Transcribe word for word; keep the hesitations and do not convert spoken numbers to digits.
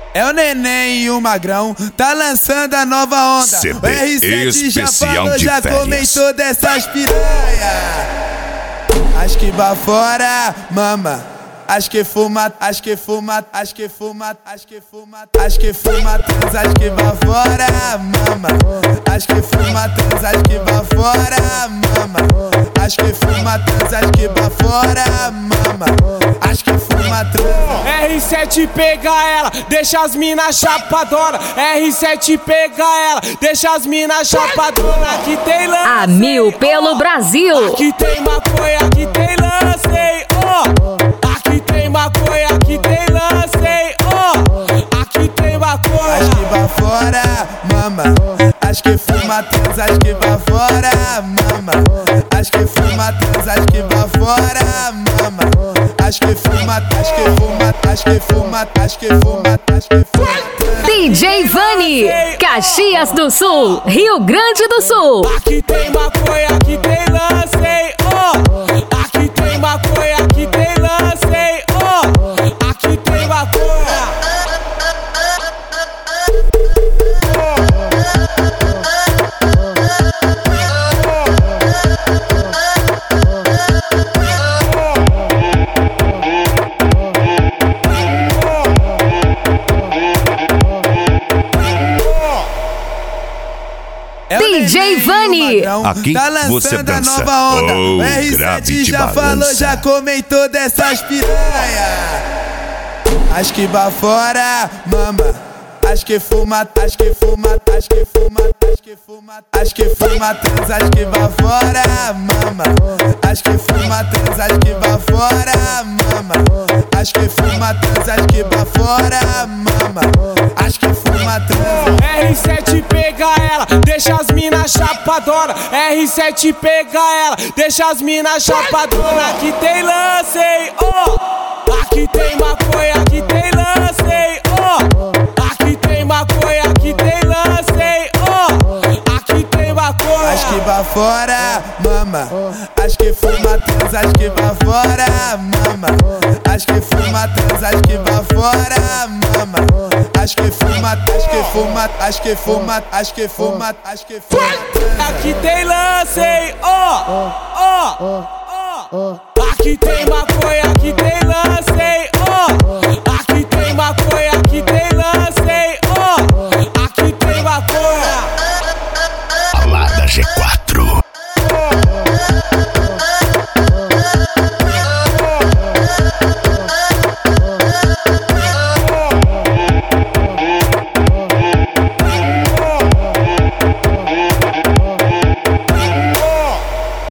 É o Neném e o Magrão, tá lançando a nova onda. C D o R sete já falou, de já férias. comentou dessas piranha. Acho que bafora, mama. Acho que fuma, acho que fuma, acho que fuma, acho que fuma, acho que fuma, trans, acho que bafora, mama. Acho que fuma, trans, acho que bafora, mama. Acho que fuma, trans, acho que bafora, mama. Acho que fuma, trans. R sete pega ela, deixa as mina chapadona. R sete pega ela, deixa as mina chapadona. Aqui tem lance, a mil pelo oh. Brasil. Aqui tem maconha, aqui tem lance, ó. Oh. Aqui tem maconha, aqui tem lance, ó. Oh. Aqui tem maconha. Acho que bafora, mama. Acho que fuma, trans, acho que bafora, mama. Acho que fuma, trans, acho que bafora, mama. Acho que fuma, acho que fuma, acho que fuma, acho que fuma, acho que fuma. D J Vani, Caxias do Sul, Rio Grande do Sul. Aqui tem maconha, aqui tem lance, ó. Oh. Aqui tem maconha, aqui tem lance, ó. Oh. Aqui tem maconha. É D J Vani, aqui tá você lançando dança. a nova onda. Oh, o R grave sete de já balança. falou, já comentou dessas piranha. Acho que bafora, mama. Acho que fuma, acho que fuma, acho que fuma, acho que fuma, acho que fuma, trans, acho que bafora, mama. Acho que fuma, trans, acho que bafora, mama. Acho que fuma, trans, acho que bafora, mama. Acho que fuma, trans. R sete pega ela, deixa as mina chapadona. R sete pega ela, deixa as mina chapadona. Aqui tem lance, ó. Oh. Aqui tem maconha, aqui tem lance, ó. Oh. Aqui tem maconha, aqui tem lance, ó. Oh. Aqui tem maconha. Acho que bafora, mama. Acho que fuma, trans, acho que bafora, mama. Acho que fuma, trans, acho que bafora, mama. Acho que fuma, acho que fuma, acho que fuma, acho que fuma, acho que fuma. Aqui tem lance, ó, ó, ó. Aqui tem maconha, aqui tem lance,